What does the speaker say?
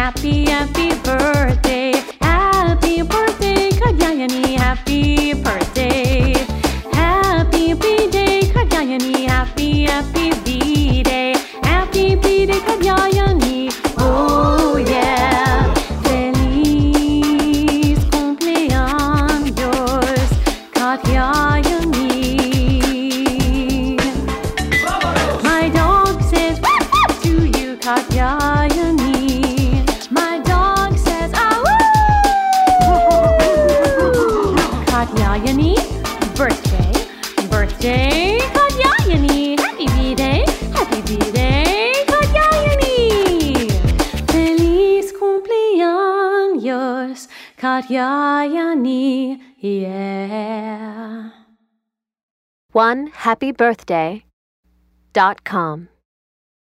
happy, happy birthday. Happy birthday, Katyayani, happy birthday. Happy B-Day, Katyayani, happy, happy B-Day. Happy B-Day, Katyayani, oh yeah. Feliz cumpleaños, Katyayani. My dog says to you, Katyayani. My dog says Katyayani, birthday, birthday, Katyayani. Happy B-Day, happy B-Day, Katyayani. Feliz cumpleaños, Katyayani, yeah. OneHappyBirthday.com